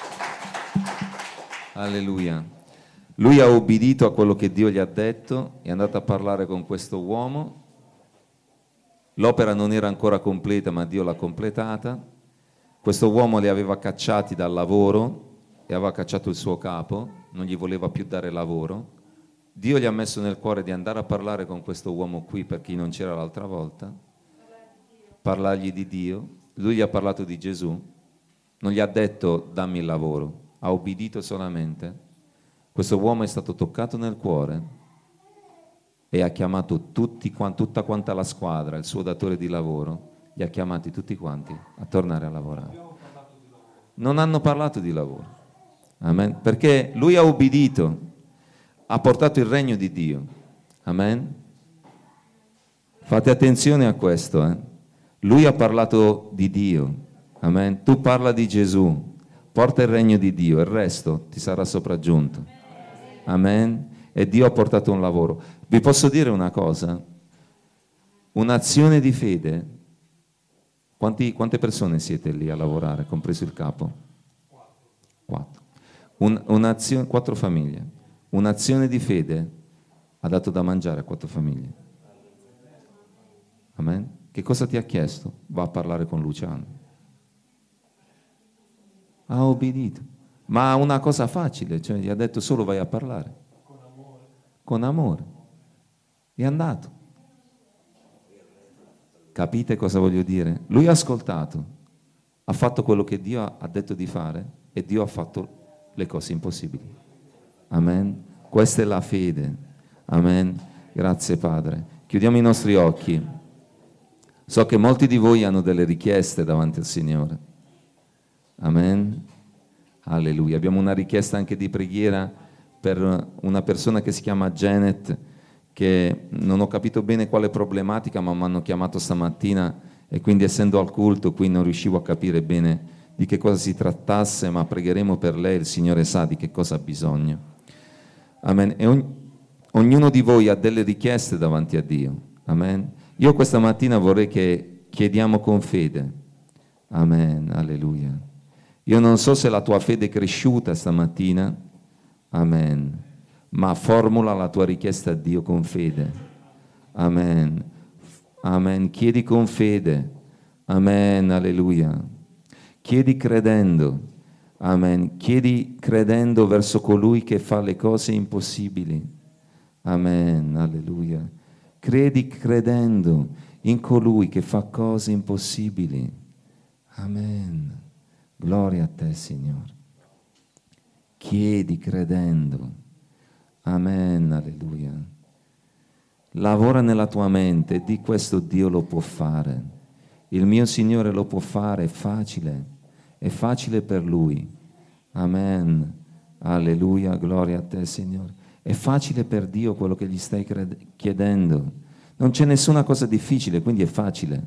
Alleluia. Lui ha obbedito a quello che Dio gli ha detto, è andato a parlare con questo uomo, l'opera non era ancora completa ma Dio l'ha completata, questo uomo li aveva cacciati dal lavoro e aveva cacciato il suo capo, non gli voleva più dare lavoro. Dio gli ha messo nel cuore di andare a parlare con questo uomo qui, per chi non c'era l'altra volta, parlargli di Dio. Lui gli ha parlato di Gesù, non gli ha detto dammi il lavoro, ha obbedito solamente. Questo uomo è stato toccato nel cuore e ha chiamato tutti, tutta quanta la squadra, il suo datore di lavoro, li ha chiamati tutti quanti a tornare a lavorare. Non hanno parlato di lavoro, amen, perché lui ha obbedito, ha portato il regno di Dio, amen. Fate attenzione a questo, eh? Lui ha parlato di Dio, amen. Tu parla di Gesù, porta il regno di Dio, il resto ti sarà sopraggiunto, amen. e Dio ha portato un lavoro. Vi posso dire una cosa? Un'azione di fede, quanti, quante persone siete lì a lavorare, compreso il capo? Quattro. Un, un'azione, quattro famiglie. Un'azione di fede ha dato da mangiare a quattro famiglie. Amen? Che cosa ti ha chiesto? Va a parlare con Luciano. Ha obbedito. Ma una cosa facile, cioè gli ha detto solo vai a parlare. Con amore. Con amore. È andato. Capite cosa voglio dire? Lui ha ascoltato, ha fatto quello che Dio ha detto di fare e Dio ha fatto le cose impossibili. Amen. Questa è la fede. Amen. Grazie Padre. Chiudiamo i nostri occhi. So che molti di voi hanno delle richieste davanti al Signore. Amen. Alleluia. Abbiamo una richiesta anche di preghiera per una persona che si chiama Janet, che non ho capito bene quale problematica, ma mi hanno chiamato stamattina e quindi essendo al culto qui non riuscivo a capire bene di che cosa si trattasse, ma pregheremo per lei, il Signore sa di che cosa ha bisogno. Amen. E ogn- ognuno di voi ha delle richieste davanti a Dio. Amen. Io questa mattina vorrei che chiediamo con fede. Amen. Alleluia. Io non so se la tua fede è cresciuta stamattina. Amen. Ma formula la tua richiesta a Dio con fede. Amen. Amen. Chiedi con fede. Amen. Alleluia. Chiedi credendo. Amen. Chiedi credendo verso colui che fa le cose impossibili. Amen. Alleluia. Credi credendo in colui che fa cose impossibili. Amen. Gloria a te, Signore. Chiedi credendo. Amen, alleluia. Lavora nella tua mente e di questo Dio lo può fare. Il mio Signore lo può fare, è facile, è facile per Lui. Amen, alleluia, gloria a te, Signore. È facile per Dio quello che gli stai chiedendo. Non c'è nessuna cosa difficile, quindi è facile.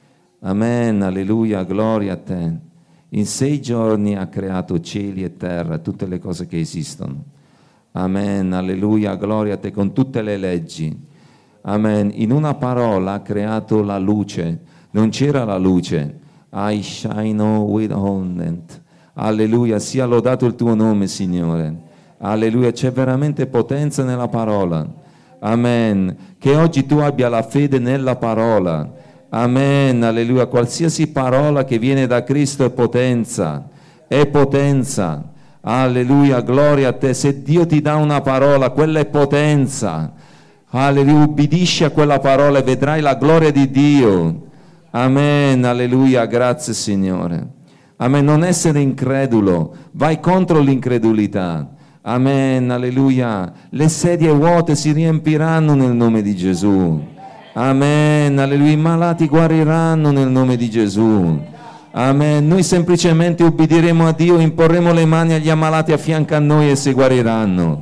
Amen, alleluia, gloria a te. In sei giorni ha creato cieli e terra, tutte le cose che esistono. Amen, alleluia, gloria a te, con tutte le leggi. Amen. In una parola ha creato la luce. Non c'era la luce. I shine with honest. Alleluia, sia lodato il tuo nome, Signore. Alleluia, c'è veramente potenza nella parola. Amen. Che oggi tu abbia la fede nella parola. Amen, alleluia. Qualsiasi parola che viene da Cristo è potenza. È potenza. Alleluia, gloria a te. Se Dio ti dà una parola, quella è potenza. Alleluia, ubbidisci a quella parola e vedrai la gloria di Dio. Amen, alleluia, grazie Signore. Amen, non essere incredulo, vai contro l'incredulità. Amen, alleluia. Le sedie vuote si riempiranno nel nome di Gesù. Amen, alleluia. I malati guariranno nel nome di Gesù. Amen. Noi semplicemente ubbidiremo a Dio, imporremo le mani agli ammalati a fianco a noi e si guariranno.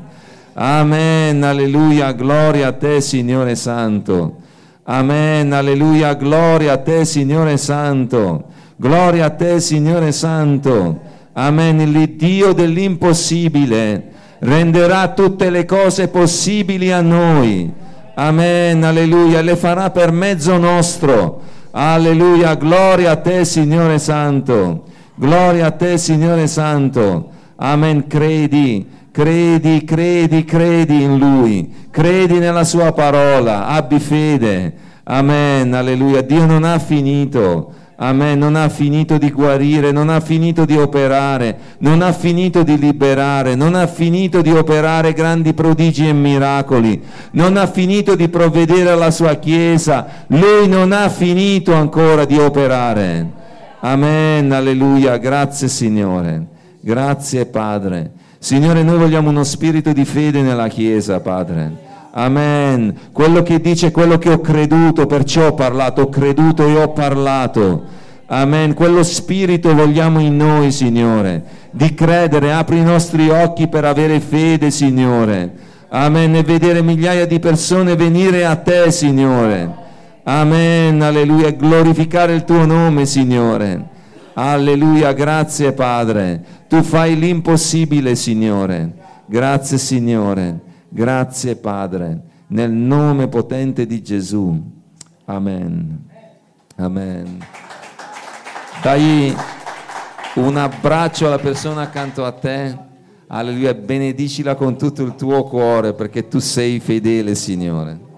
Amen, alleluia, gloria a te Signore Santo. Amen, alleluia, gloria a te Signore Santo. Gloria a te Signore Santo. Amen, il Dio dell'impossibile renderà tutte le cose possibili a noi. Amen, alleluia, le farà per mezzo nostro. Alleluia, gloria a te Signore Santo. Gloria a te Signore Santo. Amen, credi. Credi, credi, credi in Lui, credi nella Sua parola, abbi fede. Amen, alleluia. Dio non ha finito, amen, non ha finito di guarire, non ha finito di operare, non ha finito di liberare, non ha finito di operare grandi prodigi e miracoli, non ha finito di provvedere alla Sua Chiesa, Lui non ha finito ancora di operare. Amen, alleluia, grazie Signore, grazie Padre. Signore, noi vogliamo uno spirito di fede nella Chiesa, Padre. Amen. Quello che dice, quello che ho creduto, perciò ho parlato, ho creduto e ho parlato. Amen. Quello spirito vogliamo in noi, Signore, di credere. Apri i nostri occhi per avere fede, Signore. Amen. E vedere migliaia di persone venire a Te, Signore. Amen. Alleluia. Glorificare il Tuo nome, Signore. Alleluia. Grazie, Padre. Tu fai l'impossibile, Signore. Grazie, Signore. Grazie Padre, nel nome potente di Gesù. Amen. Amen. Dai un abbraccio alla persona accanto a te. Alleluia, benedicila con tutto il tuo cuore perché tu sei fedele, Signore.